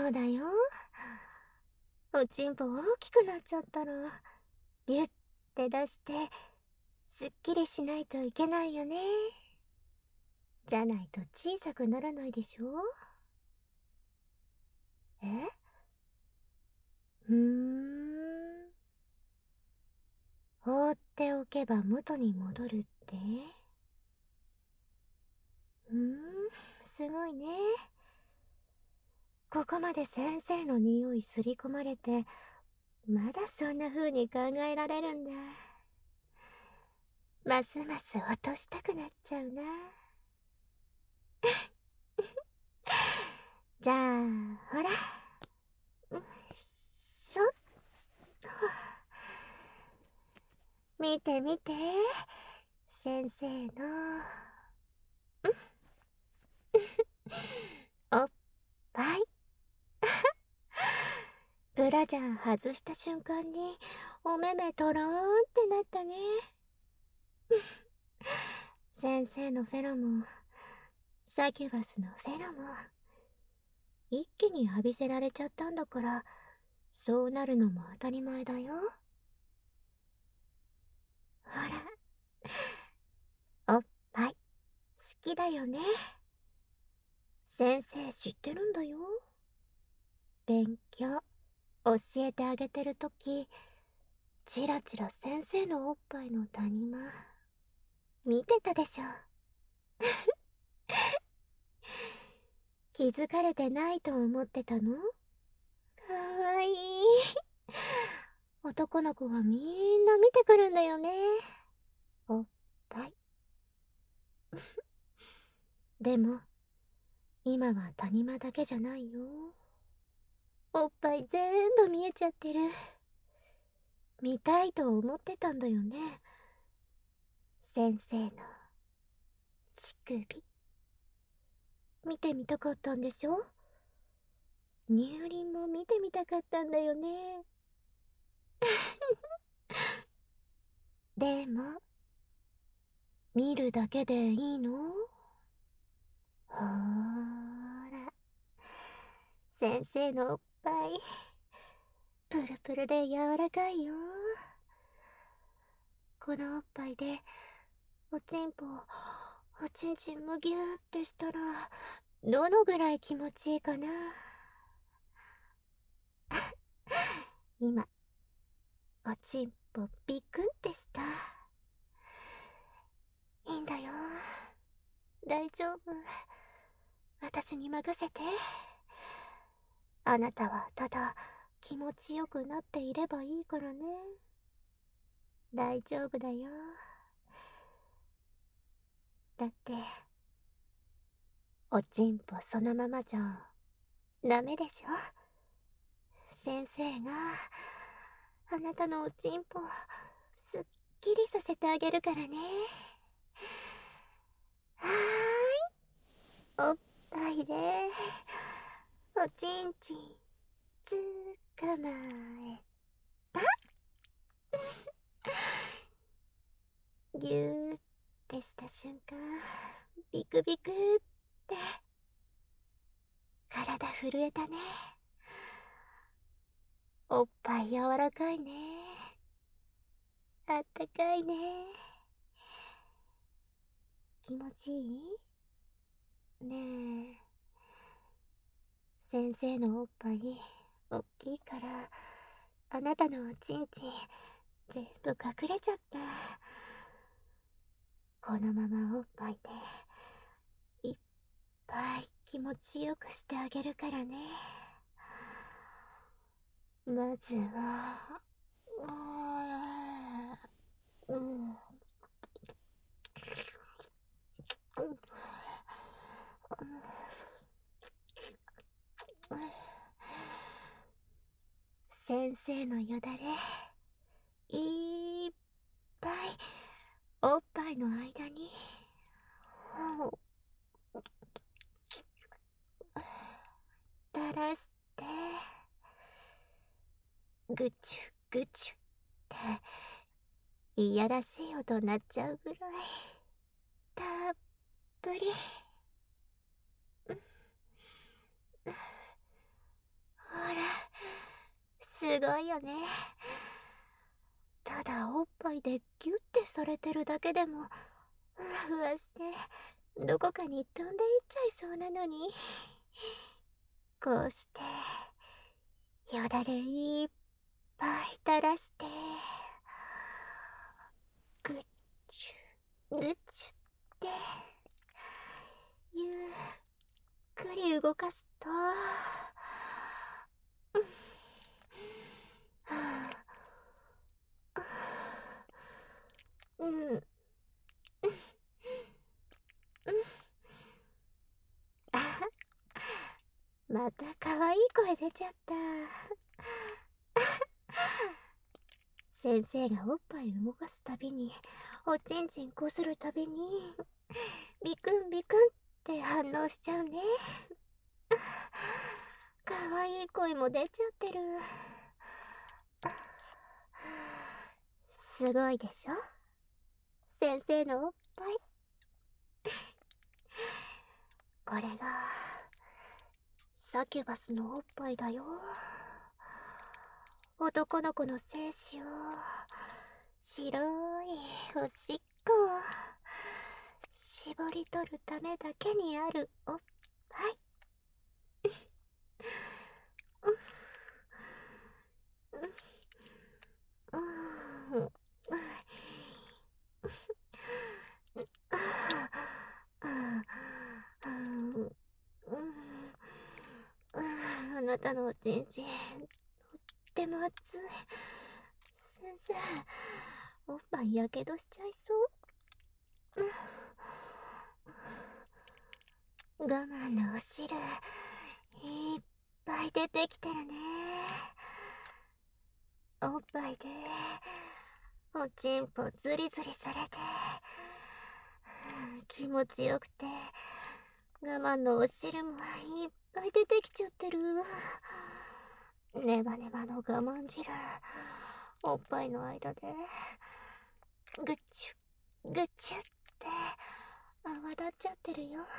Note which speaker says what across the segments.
Speaker 1: そうだよ。おちんぽ大きくなっちゃったらビュッて出してすっきりしないといけないよね。じゃないと小さくならないでしょ。え？放っておけば元に戻るって？すごいね。ここまで先生の匂いすり込まれて、まだそんな風に考えられるんだ。ますます落としたくなっちゃうな。じゃあ、ほら。よいしょっと。見て見て。先生の、おっぱい。ブラジャー外した瞬間に、お目目とろーんってなったね。先生のフェロモン、サキュバスのフェロモン、一気に浴びせられちゃったんだから、そうなるのも当たり前だよ。ほら、おっぱい、好きだよね。先生知ってるんだよ。勉強、教えてあげてるとき、チラチラ先生のおっぱいの谷間、見てたでしょ。気づかれてないと思ってたの？かわいい。男の子はみんな見てくるんだよね。おっぱい。でも、今は谷間だけじゃないよ。おっぱい全部見えちゃってる。見たいと思ってたんだよね。先生の乳首。見てみたかったんでしょ？乳輪も見てみたかったんだよね。でも、見るだけでいいの？ほーら、先生のおっぱい、プルプルで柔らかいよ。このおっぱいで、おちんぽ、おちんちんむぎゅーってしたら、どのぐらい気持ちいいかな。今、おちんぽビクンってした。いいんだよ。大丈夫。私に任せて。あなたはただ気持ちよくなっていればいいからね。大丈夫だよ。だって、おちんぽそのままじゃダメでしょ。先生があなたのおちんぽすっきりさせてあげるからね。はーい、おっぱいでおちんちんつかまえた。ぎゅーってした瞬間、ビクビクって体震えたね。おっぱい柔らかいね。あったかいね。気持ちいいねえ。先生のおっぱいおっきいからあなたのおちんちん全部隠れちゃった。このままおっぱいでいっぱい気持ちよくしてあげるからね。まずはうん、先生のよだれいっぱいおっぱいの間に垂らしてぐちゅぐちゅっていやらしい音鳴っちゃうぐらいたっぷりすごいよね。ただおっぱいでギュッてされてるだけでもふわふわしてどこかに飛んでいっちゃいそうなのに、こうしてよだれいっぱい垂らしてぐっちゅぐっちゅってゆっくり動かすと、うん、うん、あ、また可愛い声出ちゃった。先生がおっぱい動かすたびに、おちんちんこするたびに、ビクンビクンって反応しちゃうね。可愛い声も出ちゃってる。すごいでしょ、先生のおっぱい。これがサキュバスのおっぱいだよ。男の子の精子を白いおしっこを絞り取るためだけにあるおっぱい。あなたのおちんちんとっても熱い。先生、おっぱいやけどしちゃいそう。我慢のお汁いっぱい出てきてるね。おっぱいでおちんぽズリズリされて気持ちよくて、我慢のお汁もいっぱい出てきちゃってる。ネバネバの我慢汁、おっぱいの間でぐっちゅぐっちゅって泡立っちゃってるよ。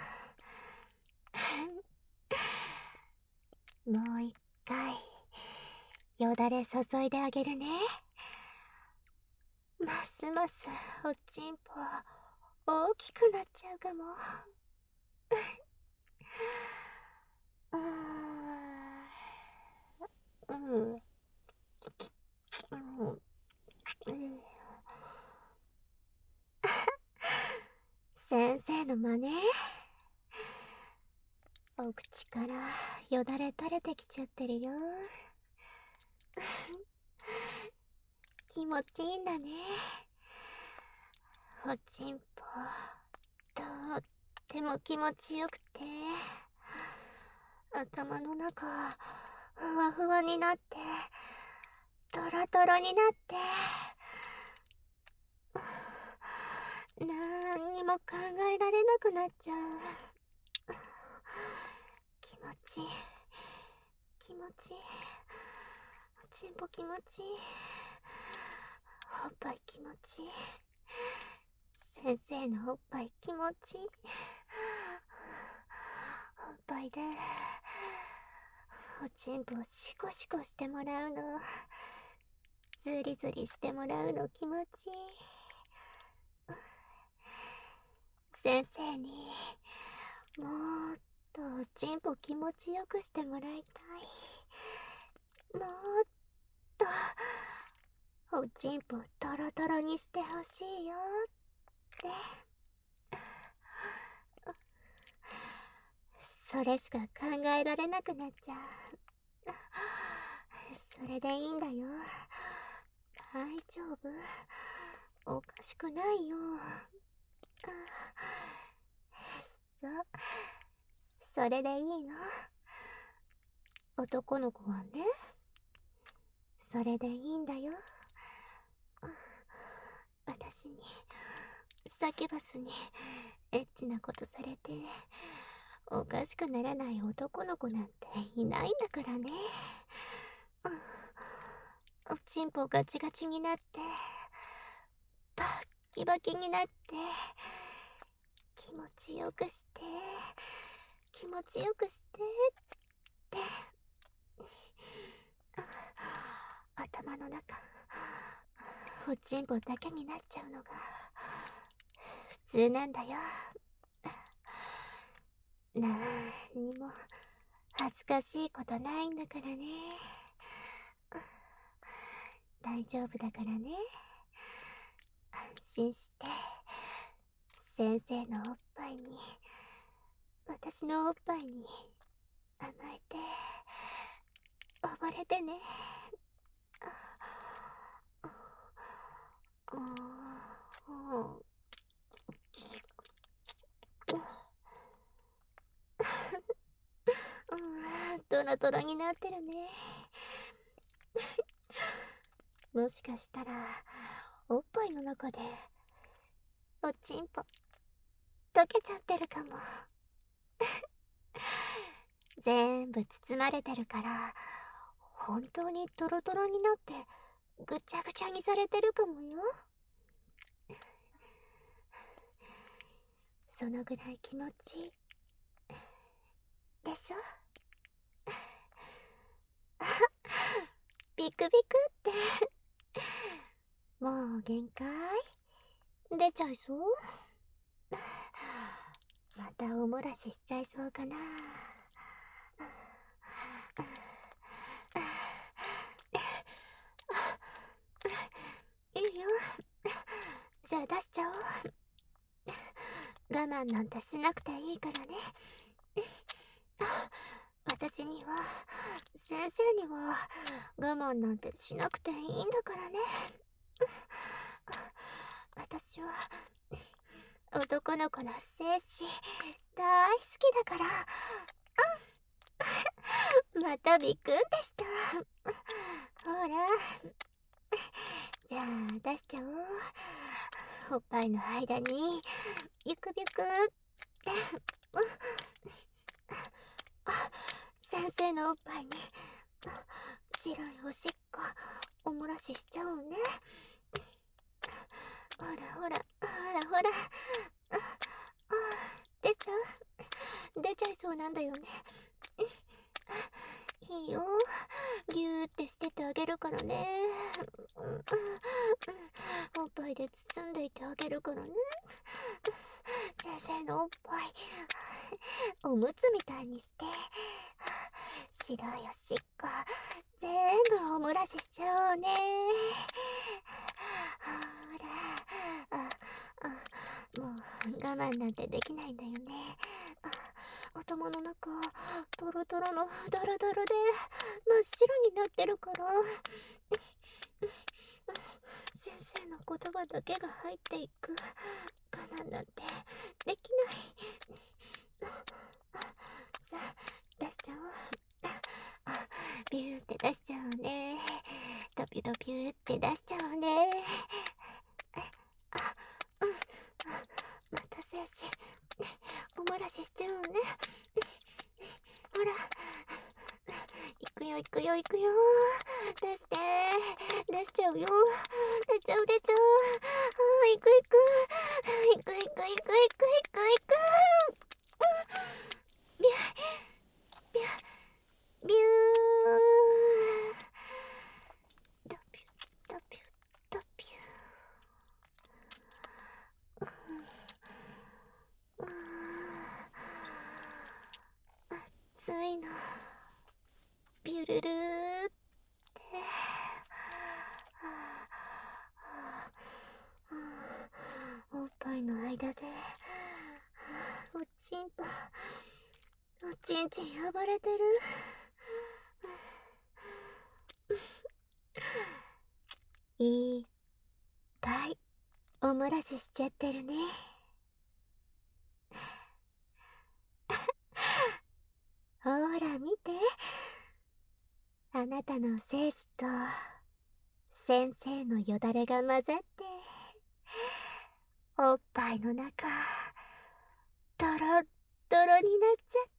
Speaker 1: もう一回よだれ注いであげるね。ますますおちんぽ大きくなっちゃうかも。うん、うん、先生の真似。お口からよだれ垂れてきちゃってるよ。気持ちいいんだね。おちんぽとっても気持ちよくて、頭の中ふわふわになってトロトロになって、なんにも考えられなくなっちゃう。気持ちいい、気持ちいい。おちんぽ気持ちいい。おっぱい気持ちいい。先生のおっぱい気持ちいい。おっぱいでおちんぽシコシコしてもらうの、ズリズリしてもらうの気持ちいい。先生にもっとおちんぽ気持ちよくしてもらいたい。もっとおちんぽトロトロにしてほしいよって。それしか考えられなくなっちゃう。それでいいんだよ。大丈夫、おかしくないよ。そう、それでいいの。男の子はね、それでいいんだよ。私にサキュバスにエッチなことされておかしくならない男の子なんていないんだからね。おちんぽガチガチになってバッキバキになって気持ちよくして気持ちよくしてって。 頭の中、おちんぽだけになっちゃうのが普通なんだよ。なんにも恥ずかしいことないんだからね。大丈夫だからね。安心して先生のおっぱいに、私のおっぱいに甘えて溺れてね。トロトロになってるね。もしかしたらおっぱいの中でおちんぽ溶けちゃってるかも。全部包まれてるから本当にトロトロになってぐちゃぐちゃにされてるかもよ。そのぐらい気持ちいいでしょ。ビクビクってもう限界出ちゃいそう。またおもらししちゃいそうかな。いいよ、じゃあ出しちゃおう。我慢なんてしなくていいからね。私には、先生には我慢なんてしなくていいんだからね。私は男の子の精子大好きだから。またびっくんでした。ほら、じゃあ出しちゃおう。おっぱいの間にゆくびくって先生のおっぱいに白いおしっこおもらししちゃうね。ほらほらほらほら、出ちゃいそうなんだよね。いいよ、ギューって捨ててあげるからね。おっぱいで包んでいてあげるからね。先生のおっぱいおむつみたいにして白いおしっこ全部おもらししちゃおうね。ほら、もう我慢なんてできないんだよね。頭の中トロトロのドロドロで真っ白になってるから、先生の言葉だけが入っていく。我慢なんてできない。さあ出しちゃおう。ビューって出しちゃおうね。ドビュドビューって出しちゃおうね。また精子おもらししちゃおうね。ほら、行くよ行くよ行くよ。出して出しちゃうよ。出ちゃう出ちゃう。行く行く行く行く行く行く行く行く。ビュービュービュー。ドビュドビュドビュー。暑いな。ビュルルーっておっぱいの間でおちんぽおちんちん暴れてる。いっぱいおもらししちゃってるね。ほら見て、あなたの精子と先生のよだれが混ざっておっぱいの中ドロッドロになっちゃって。